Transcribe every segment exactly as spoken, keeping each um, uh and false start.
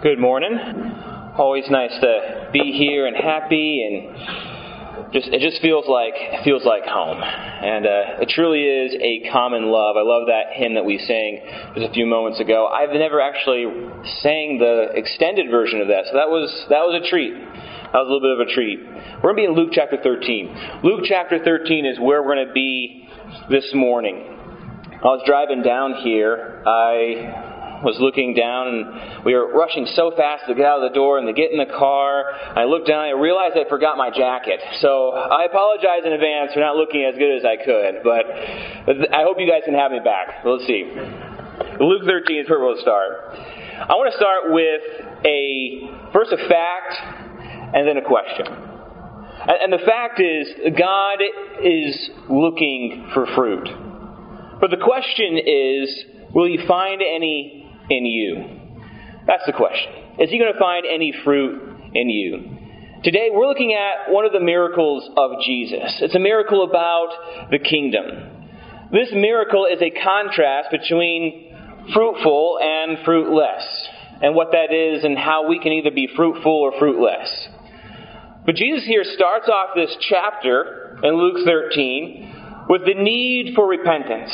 Good morning. Always nice to be here and happy, and just it just feels like it feels like home. And uh, it truly is a common love. I love that hymn that we sang just a few moments ago. I've never actually sang the extended version of that, so that was that was a treat. That was a little bit of a treat. We're going to be in Luke chapter thirteen. Luke chapter thirteen is where we're going to be this morning. I was driving down here. I was looking down, and we were rushing so fast to get out of the door and to get in the car. I looked down, and I realized I forgot my jacket. So I apologize in advance for not looking as good as I could, but I hope you guys can have me back. Let's see. Luke thirteen is where we'll start. I want to start with a first a fact and then a question. And the fact is, God is looking for fruit. But the question is, will He find any in you? That's the question. Is He going to find any fruit in you? Today we're looking at one of the miracles of Jesus. It's a miracle about the kingdom. This miracle is a contrast between fruitful and fruitless, and what that is and how we can either be fruitful or fruitless. But Jesus here starts off this chapter in Luke thirteen with the need for repentance.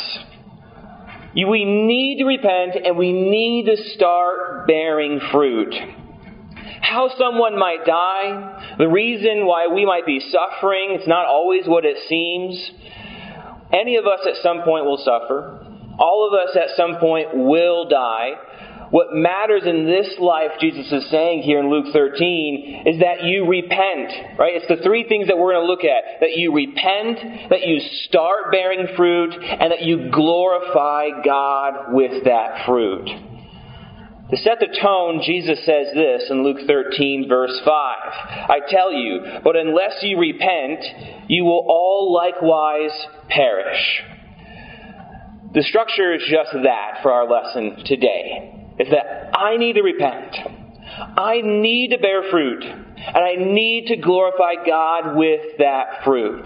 We need to repent, and we need to start bearing fruit. How someone might die, the reason why we might be suffering, it's not always what it seems. Any of us at some point will suffer. All of us at some point will die. What matters in this life, Jesus is saying here in Luke thirteen, is that you repent. Right? It's the three things that we're going to look at. That you repent, that you start bearing fruit, and that you glorify God with that fruit. To set the tone, Jesus says this in Luke thirteen, verse five. I tell you, but unless you repent, you will all likewise perish. The structure is just that for our lesson today. Is that I need to repent. I need to bear fruit. And I need to glorify God with that fruit.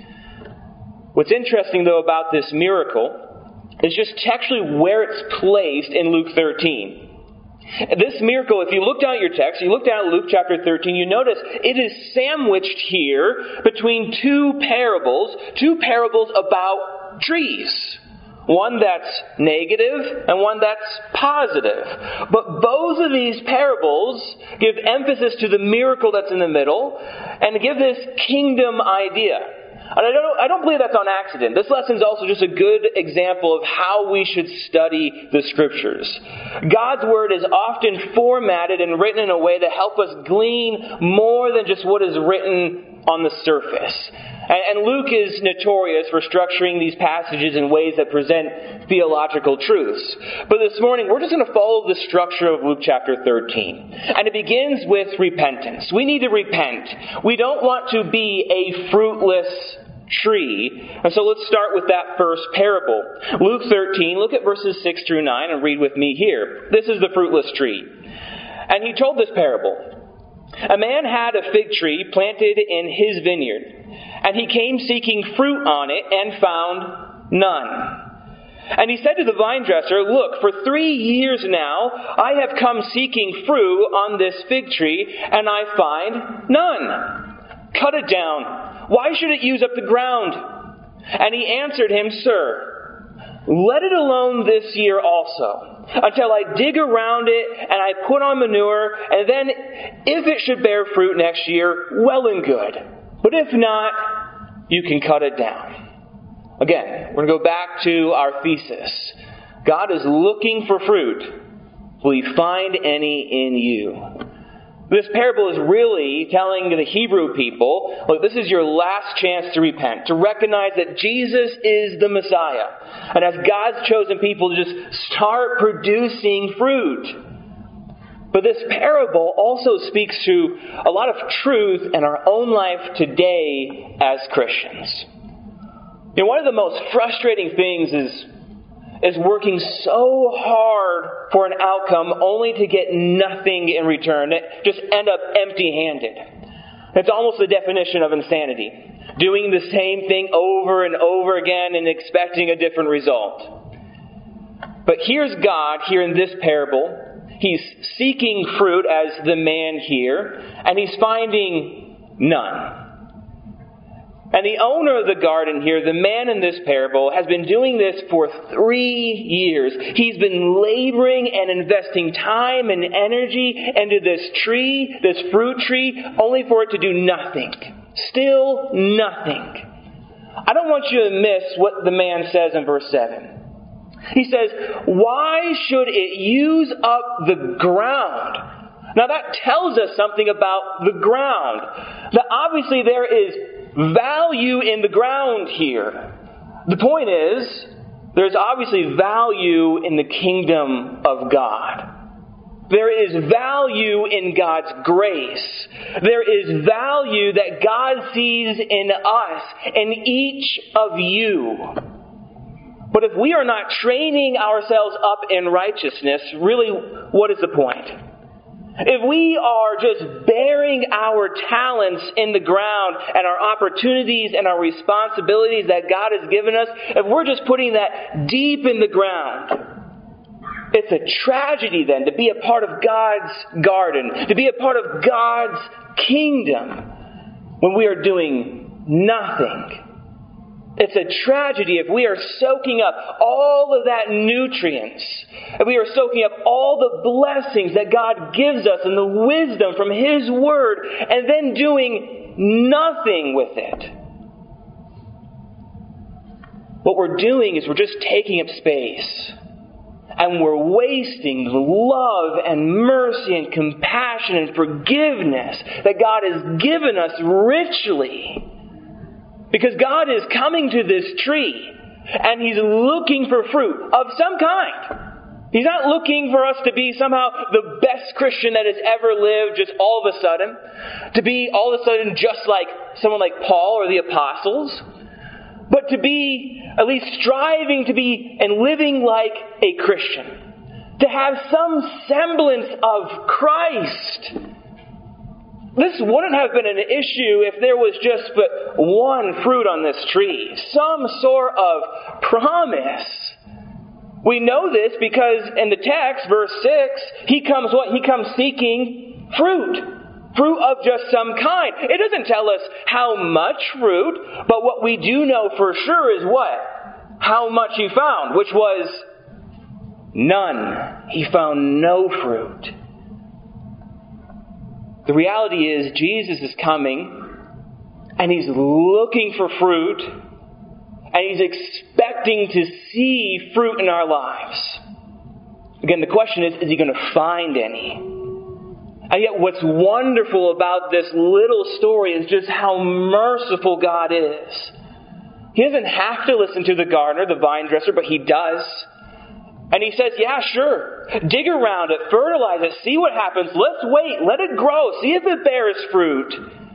What's interesting, though, about this miracle is just textually where it's placed in Luke thirteen. This miracle, if you look down at your text, you look down at Luke chapter thirteen, you notice it is sandwiched here between two parables, two parables about trees. One that's negative and one that's positive. But both of these parables give emphasis to the miracle that's in the middle and give this kingdom idea. And I don't, I don't believe that's on accident. This lesson is also just a good example of how we should study the Scriptures. God's Word is often formatted and written in a way to help us glean more than just what is written on the surface. And Luke is notorious for structuring these passages in ways that present theological truths. But this morning, we're just going to follow the structure of Luke chapter thirteen. And it begins with repentance. We need to repent. We don't want to be a fruitless tree. And so let's start with that first parable. Luke thirteen, look at verses six through nine and read with me here. This is the fruitless tree. And he told this parable. A man had a fig tree planted in his vineyard, and he came seeking fruit on it and found none. And he said to the vine dresser, Look, for three years now I have come seeking fruit on this fig tree, and I find none. Cut it down. Why should it use up the ground? And he answered him, Sir, let it alone this year also, until I dig around it and I put on manure, and then if it should bear fruit next year, well and good. But if not, you can cut it down. Again, we're going to go back to our thesis. God is looking for fruit. Will He find any in you? This parable is really telling the Hebrew people, look, this is your last chance to repent, to recognize that Jesus is the Messiah. And as God's chosen people, to just start producing fruit. But this parable also speaks to a lot of truth in our own life today as Christians. You know, one of the most frustrating things is is working so hard for an outcome only to get nothing in return. Just end up empty-handed. It's almost the definition of insanity. Doing the same thing over and over again and expecting a different result. But here's God, here in this parable. he's seeking fruit as the man here, and he's finding none. And the owner of the garden here, the man in this parable, has been doing this for three years. He's been laboring and investing time and energy into this tree, this fruit tree, only for it to do nothing. Still nothing. I don't want you to miss what the man says in verse seven. He says, "Why should it use up the ground?" Now that tells us something about the ground. That obviously there is value in the ground here. The point is, there's obviously value in the kingdom of God. There is value in God's grace. There is value that God sees in us, in each of you. But if we are not training ourselves up in righteousness, really, what is the point? If we are just burying our talents in the ground and our opportunities and our responsibilities that God has given us, if we're just putting that deep in the ground, it's a tragedy then to be a part of God's garden, to be a part of God's kingdom when we are doing nothing. It's a tragedy if we are soaking up all of that nutrients, if we are soaking up all the blessings that God gives us and the wisdom from His Word, and then doing nothing with it. What we're doing is we're just taking up space. And we're wasting the love and mercy and compassion and forgiveness that God has given us richly. Because God is coming to this tree and He's looking for fruit of some kind. He's not looking for us to be somehow the best Christian that has ever lived just all of a sudden. To be all of a sudden just like someone like Paul or the apostles. But to be at least striving to be and living like a Christian. To have some semblance of Christ. This wouldn't have been an issue if there was just but one fruit on this tree. Some sort of promise. We know this because in the text, verse six, he comes what? He comes seeking fruit. Fruit of just some kind. It doesn't tell us how much fruit, but what we do know for sure is what? How much he found, which was none. He found no fruit. The reality is Jesus is coming and He's looking for fruit and He's expecting to see fruit in our lives. Again, the question is, is He going to find any? And yet what's wonderful about this little story is just how merciful God is. He doesn't have to listen to the gardener, the vine dresser, but He does. And He says, yeah, sure. Dig around it, fertilize it, see what happens. Let's wait, let it grow, see if it bears fruit.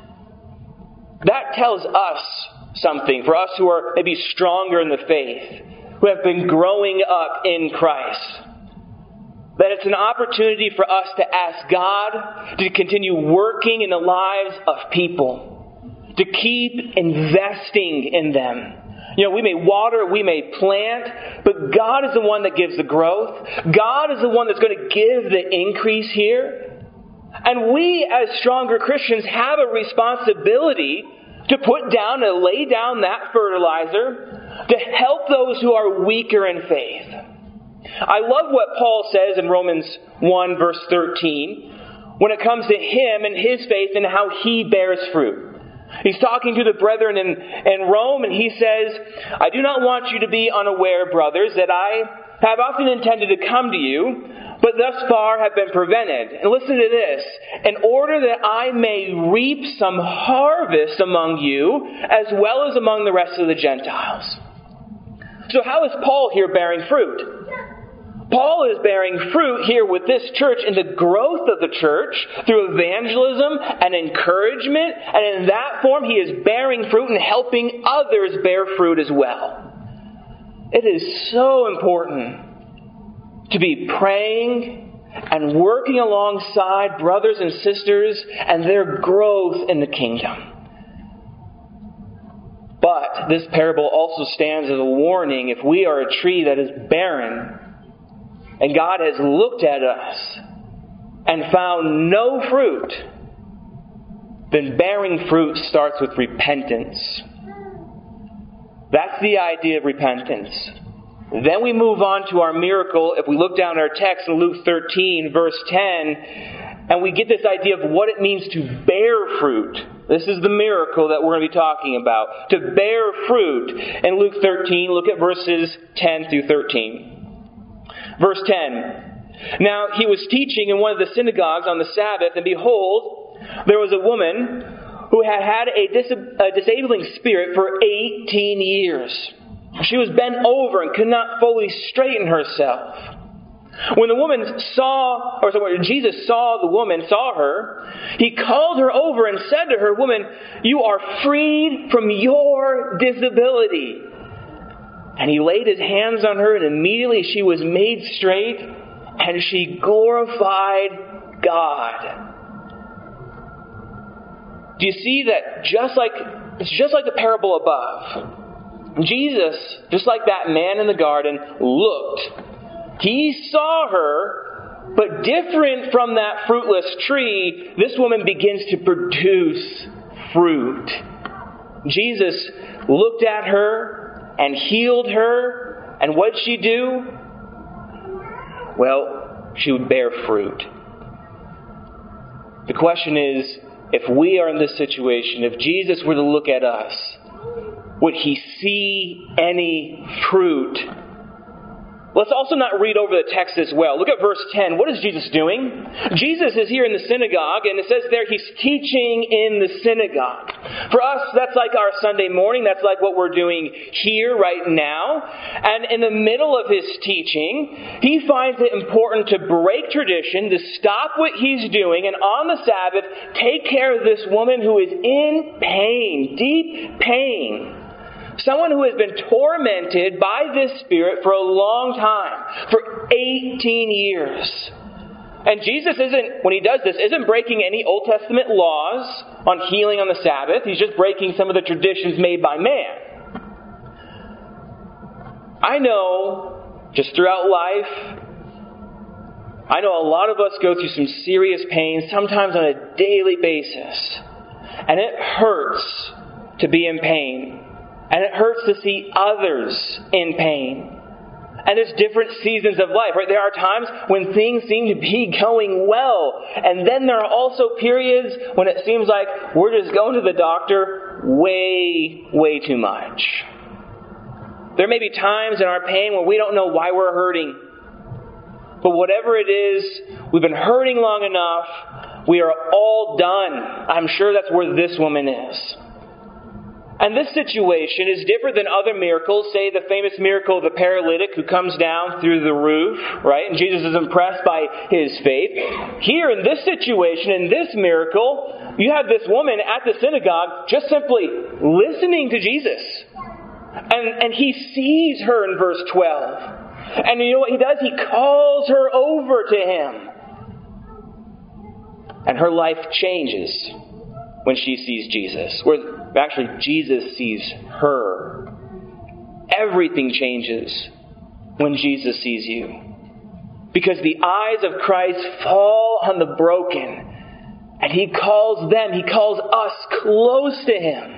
That tells us something, for us who are maybe stronger in the faith, who have been growing up in Christ. That it's an opportunity for us to ask God to continue working in the lives of people. To keep investing in them. You know, we may water, we may plant, but God is the one that gives the growth. God is the one that's going to give the increase here. And we as stronger Christians have a responsibility to put down and lay down that fertilizer to help those who are weaker in faith. I love what Paul says in Romans one verse thirteen when it comes to him and his faith and how he bears fruit. He's talking to the brethren in, in Rome, and he says, I do not want you to be unaware, brothers, that I have often intended to come to you, but thus far have been prevented. And listen to this. In order that I may reap some harvest among you, as well as among the rest of the Gentiles. So how is Paul here bearing fruit? Paul is bearing fruit here with this church in the growth of the church through evangelism and encouragement. And in that form, he is bearing fruit and helping others bear fruit as well. It is so important to be praying and working alongside brothers and sisters and their growth in the kingdom. But this parable also stands as a warning if we are a tree that is barren. And God has looked at us and found no fruit, then bearing fruit starts with repentance. That's the idea of repentance. Then we move on to our miracle. If we look down at our text in Luke thirteen, verse ten, and we get this idea of what it means to bear fruit. This is the miracle that we're going to be talking about. To bear fruit. In Luke thirteen, look at verses ten through thirteen. Verse ten. Now he was teaching in one of the synagogues on the Sabbath, and behold, there was a woman who had had a, dis- a disabling spirit for eighteen years. She was bent over and could not fully straighten herself. When the woman saw, or sorry, when Jesus saw the woman, saw her, he called her over and said to her, "Woman, you are freed from your disability." And he laid his hands on her, and immediately she was made straight, and she glorified God. Do you see that just like, it's just like the parable above. Jesus, just like that man in the garden, looked. He saw her, but different from that fruitless tree, this woman begins to produce fruit. Jesus looked at her and healed her, and what did she do? Well, she would bear fruit. The question is, if we are in this situation, if Jesus were to look at us, would he see any fruit? Let's also not read over the text as well. Look at verse ten. What is Jesus doing? Jesus is here in the synagogue, and it says there he's teaching in the synagogue. For us, that's like our Sunday morning. That's like what we're doing here right now. And in the middle of his teaching, he finds it important to break tradition, to stop what he's doing, and on the Sabbath, take care of this woman who is in pain, deep pain. Someone who has been tormented by this spirit for a long time, for eighteen years. And Jesus isn't, when he does this, isn't breaking any Old Testament laws on healing on the Sabbath. He's just breaking some of the traditions made by man. I know, just throughout life, I know a lot of us go through some serious pain, sometimes on a daily basis. And it hurts to be in pain. And it hurts to see others in pain. And there's different seasons of life, right? There are times when things seem to be going well. And then there are also periods when it seems like we're just going to the doctor way, way too much. There may be times in our pain when we don't know why we're hurting. But whatever it is, we've been hurting long enough. We are all done. I'm sure that's where this woman is. And this situation is different than other miracles. Say the famous miracle of the paralytic who comes down through the roof, right? And Jesus is impressed by his faith. Here in this situation, in this miracle, you have this woman at the synagogue just simply listening to Jesus. And, and he sees her in verse twelve. And you know what he does? He calls her over to him. And her life changes when she sees Jesus. Where actually Jesus sees her. Everything changes when Jesus sees you. Because the eyes of Christ fall on the broken. And he calls them, he calls us close to him.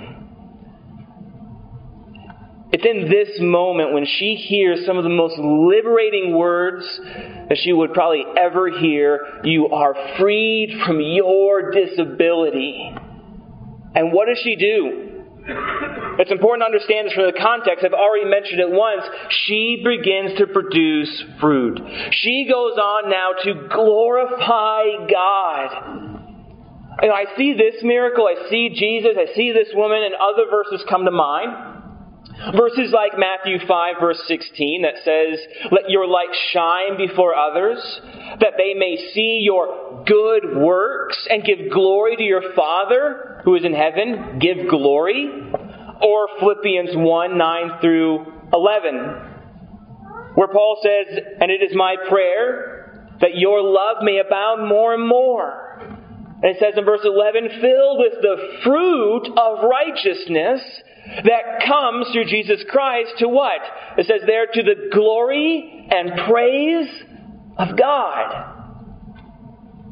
It's in this moment when she hears some of the most liberating words that she would probably ever hear. You are freed from your disability. And what does she do? It's important to understand this from the context. I've already mentioned it once. She begins to produce fruit. She goes on now to glorify God. And I see this miracle, I see Jesus, I see this woman, and other verses come to mind. Verses like Matthew five, verse sixteen, that says, "Let your light shine before others, that they may see your good works and give glory to your Father who is in heaven." Give glory. Or Philippians one, nine through eleven, where Paul says, "And it is my prayer that your love may abound more and more." And it says in verse eleven, "Filled with the fruit of righteousness that comes through Jesus Christ," to what? It says there, "to the glory and praise of God."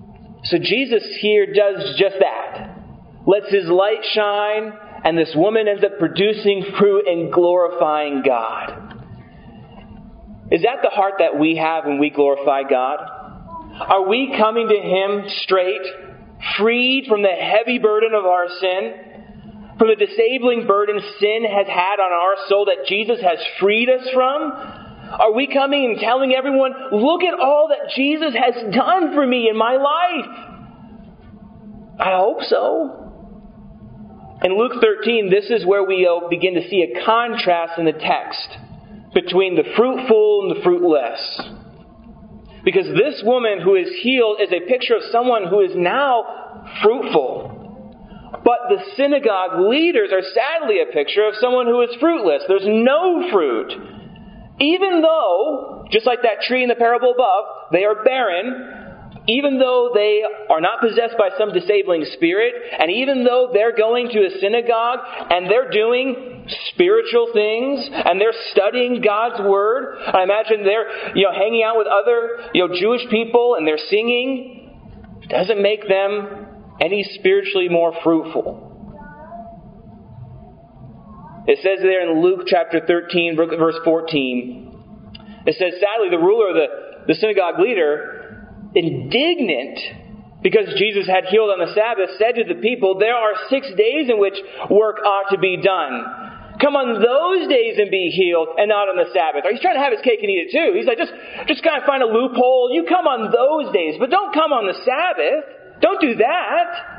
So Jesus here does just that. Lets His light shine, and this woman ends up producing fruit and glorifying God. Is that the heart that we have when we glorify God? Are we coming to Him straight, freed from the heavy burden of our sin, from the disabling burden sin has had on our soul that Jesus has freed us from? Are we coming and telling everyone, look at all that Jesus has done for me in my life? I hope so. In Luke thirteen, this is where we begin to see a contrast in the text between the fruitful and the fruitless. Because this woman who is healed is a picture of someone who is now fruitful. But the synagogue leaders are sadly a picture of someone who is fruitless. There's no fruit. Even though, just like that tree in the parable above, they are barren, even though they are not possessed by some disabling spirit, and even though they're going to a synagogue and they're doing spiritual things and they're studying God's Word, I imagine they're you know hanging out with other you know Jewish people and they're singing, doesn't make them any spiritually more fruitful. It says there in Luke chapter thirteen, verse fourteen, it says, sadly, the ruler, the, the synagogue leader, indignant because Jesus had healed on the Sabbath, said to the people, there are six days in which work ought to be done. Come on those days and be healed, and not on the Sabbath. Or he's trying to have his cake and eat it too. He's like, just, just kind of find a loophole. You come on those days, but don't come on the Sabbath. Don't do that.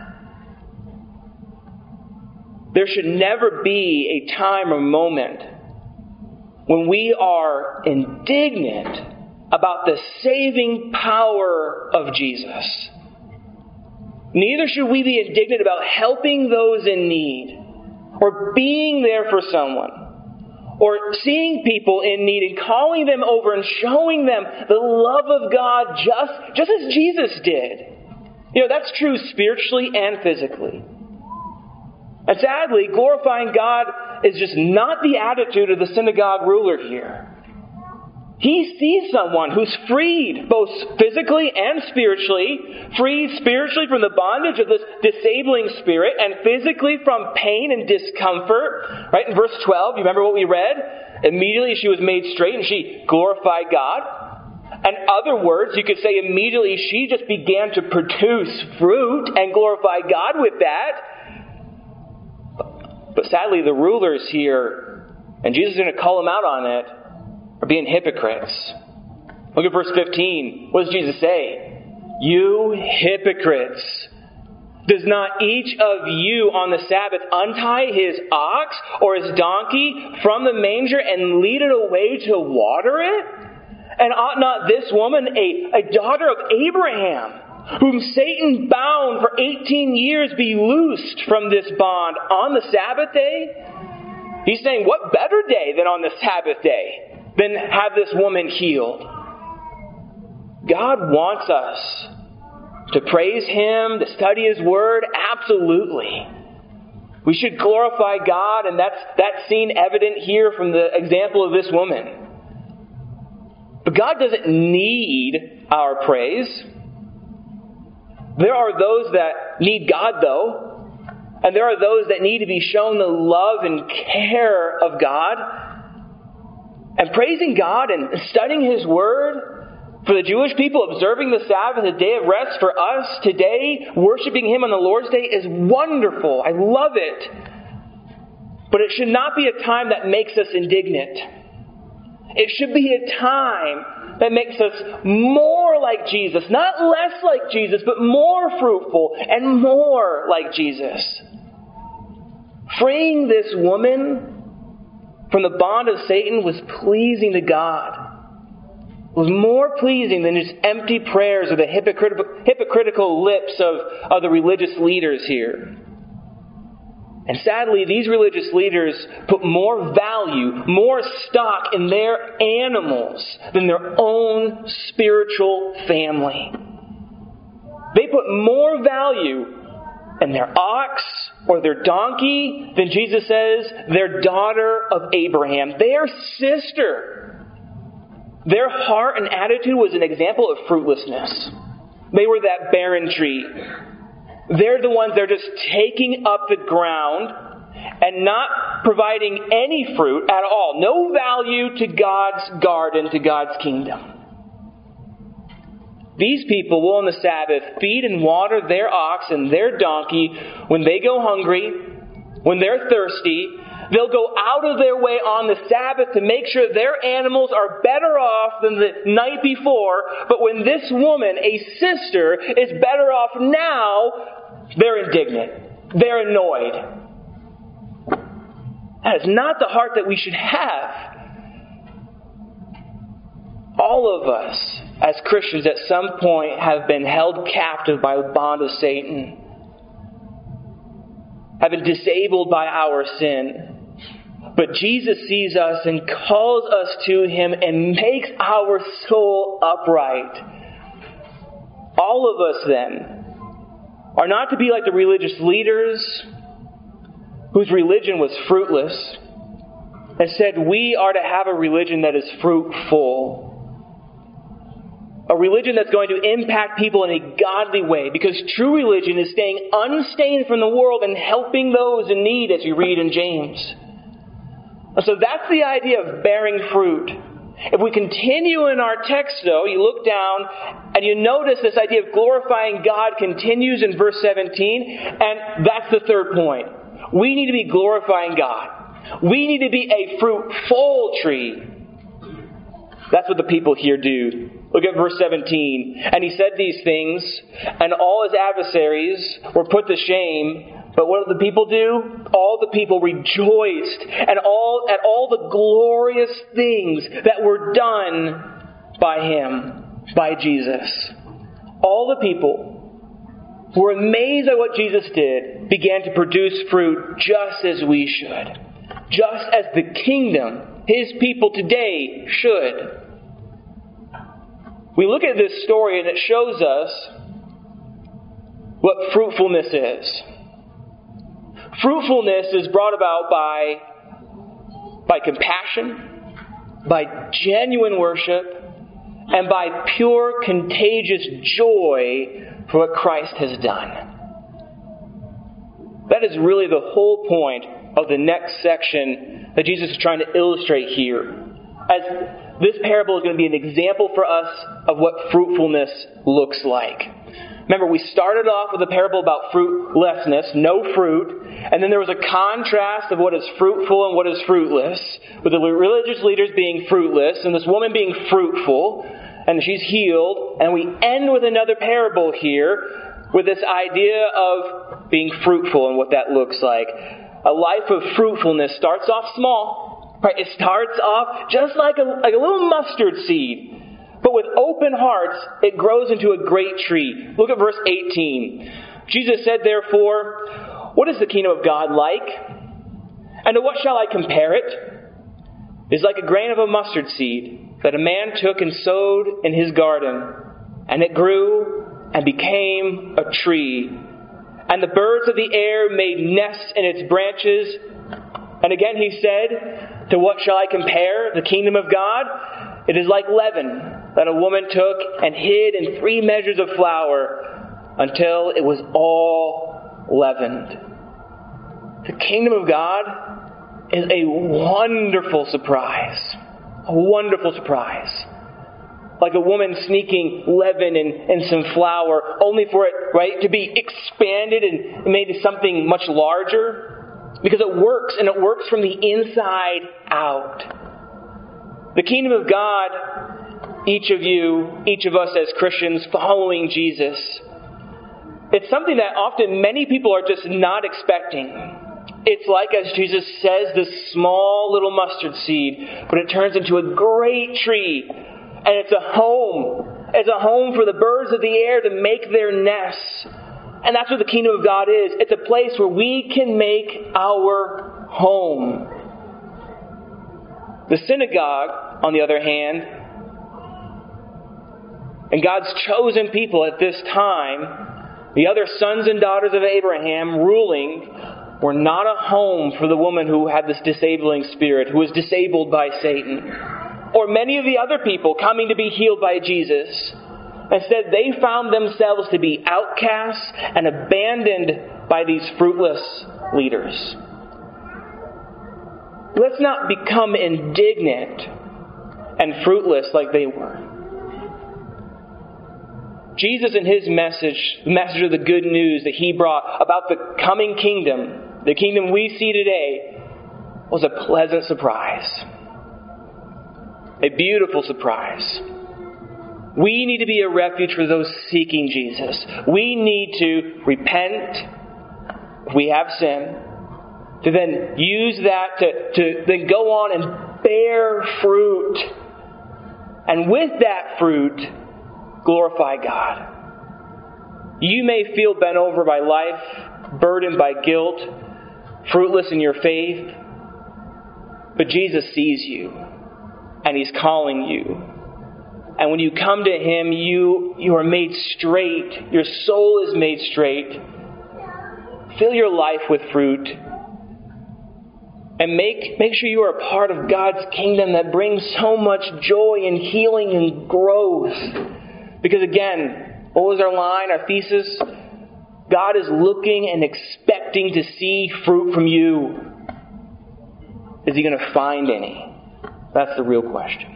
There should never be a time or moment when we are indignant about the saving power of Jesus. Neither should we be indignant about helping those in need, or being there for someone, or seeing people in need and calling them over and showing them the love of God just, just as Jesus did. You know, that's true spiritually and physically. And sadly, glorifying God is just not the attitude of the synagogue ruler here. He sees someone who's freed, both physically and spiritually, freed spiritually from the bondage of this disabling spirit, and physically from pain and discomfort. Right in verse twelve, you remember what we read? Immediately she was made straight and she glorified God. In other words, you could say immediately she just began to produce fruit and glorify God with that. But sadly, the rulers here, and Jesus is going to call them out on it, are being hypocrites. Look at verse fifteen. What does Jesus say? You hypocrites! Does not each of you on the Sabbath untie his ox or his donkey from the manger and lead it away to water it? And ought not this woman, a, a daughter of Abraham, whom Satan bound for eighteen years, be loosed from this bond on the Sabbath day? He's saying, what better day than on the Sabbath day than have this woman healed? God wants us to praise Him, to study His Word, absolutely. We should glorify God, and that's, that's seen evident here from the example of this woman. But God doesn't need our praise. There are those that need God, though. And there are those that need to be shown the love and care of God. And praising God and studying His Word, for the Jewish people observing the Sabbath, a day of rest, for us today, worshiping Him on the Lord's Day, is wonderful. I love it. But it should not be a time that makes us indignant. It should be a time that makes us more like Jesus. Not less like Jesus, but more fruitful and more like Jesus. Freeing this woman from the bond of Satan was pleasing to God. It was more pleasing than just empty prayers or the hypocritical, hypocritical lips of, of the religious leaders here. And sadly, these religious leaders put more value, more stock in their animals than their own spiritual family. They put more value in their ox or their donkey than, Jesus says, their daughter of Abraham, their sister. Their heart and attitude was an example of fruitlessness. They were that barren tree. They're the ones that are just taking up the ground and not providing any fruit at all. No value to God's garden, to God's kingdom. These people will on the Sabbath feed and water their ox and their donkey when they go hungry, when they're thirsty. They'll go out of their way on the Sabbath to make sure their animals are better off than the night before. But when this woman, a sister, is better off now, they're indignant. They're annoyed. That is not the heart that we should have. All of us, as Christians, at some point have been held captive by the bond of Satan, have been disabled by our sin. But Jesus sees us and calls us to Him and makes our soul upright. All of us, then, are not to be like the religious leaders whose religion was fruitless. Instead, we are to have a religion that is fruitful. A religion that's going to impact people in a godly way. Because true religion is staying unstained from the world and helping those in need, as you read in James. So that's the idea of bearing fruit. If we continue in our text, though, you look down and you notice this idea of glorifying God continues in verse seventeen. And that's the third point. We need to be glorifying God. We need to be a fruitful tree. That's what the people here do. Look at verse seventeen. And he said these things, and all his adversaries were put to shame. But what did the people do? All the people rejoiced and all at all the glorious things that were done by him, by Jesus. All the people who were amazed at what Jesus did began to produce fruit just as we should. Just as the kingdom, His people today, should. We look at this story and it shows us what fruitfulness is. Fruitfulness is brought about by, by compassion, by genuine worship, and by pure, contagious joy for what Christ has done. That is really the whole point of the next section that Jesus is trying to illustrate here. As this parable is going to be an example for us of what fruitfulness looks like. Remember, we started off with a parable about fruitlessness, no fruit, and then there was a contrast of what is fruitful and what is fruitless, with the religious leaders being fruitless and this woman being fruitful, and she's healed, and we end with another parable here with this idea of being fruitful and what that looks like. A life of fruitfulness starts off small, right? It starts off just like a, like a little mustard seed. But with open hearts, it grows into a great tree. Look at verse eighteen. Jesus said, therefore, what is the kingdom of God like? And to what shall I compare it? It is like a grain of a mustard seed that a man took and sowed in his garden. And it grew and became a tree. And the birds of the air made nests in its branches. And again he said, to what shall I compare the kingdom of God? It is like leaven that a woman took and hid in three measures of flour until it was all leavened. The kingdom of God is a wonderful surprise. A wonderful surprise. Like a woman sneaking leaven and, and some flour, only for it, right, to be expanded and made into something much larger. Because it works, and it works from the inside out. The kingdom of God, each of you, each of us as Christians following Jesus, it's something that often many people are just not expecting. It's like, as Jesus says, this small little mustard seed, but it turns into a great tree. And it's a home. It's a home for the birds of the air to make their nests. And that's what the kingdom of God is. It's a place where we can make our home. The synagogue, on the other hand, and God's chosen people at this time, the other sons and daughters of Abraham ruling, were not a home for the woman who had this disabling spirit, who was disabled by Satan. Or many of the other people coming to be healed by Jesus. Instead, they found themselves to be outcasts and abandoned by these fruitless leaders. Let's not become indignant and fruitless like they were. Jesus and his message, the message of the good news that he brought about the coming kingdom, the kingdom we see today, was a pleasant surprise. A beautiful surprise. We need to be a refuge for those seeking Jesus. We need to repent if we have sin, to then use that to, to then go on and bear fruit. And with that fruit, glorify God. You may feel bent over by life, burdened by guilt, fruitless in your faith, but Jesus sees you, and He's calling you. And when you come to Him, you, you are made straight. Your soul is made straight. Fill your life with fruit. And make, make sure you are a part of God's kingdom that brings so much joy and healing and growth. Because again, what was our line, our thesis? God is looking and expecting to see fruit from you. Is He going to find any? That's the real question.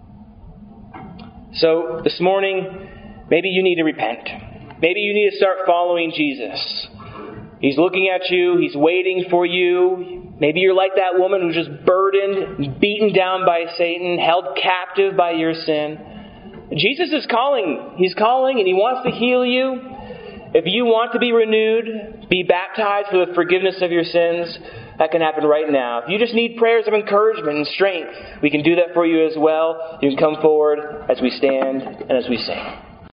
So this morning, maybe you need to repent. Maybe you need to start following Jesus. He's looking at you. He's waiting for you. Maybe you're like that woman who's just burdened, beaten down by Satan, held captive by your sin. Jesus is calling. He's calling and He wants to heal you. If you want to be renewed, be baptized for the forgiveness of your sins, that can happen right now. If you just need prayers of encouragement and strength, we can do that for you as well. You can come forward as we stand and as we sing.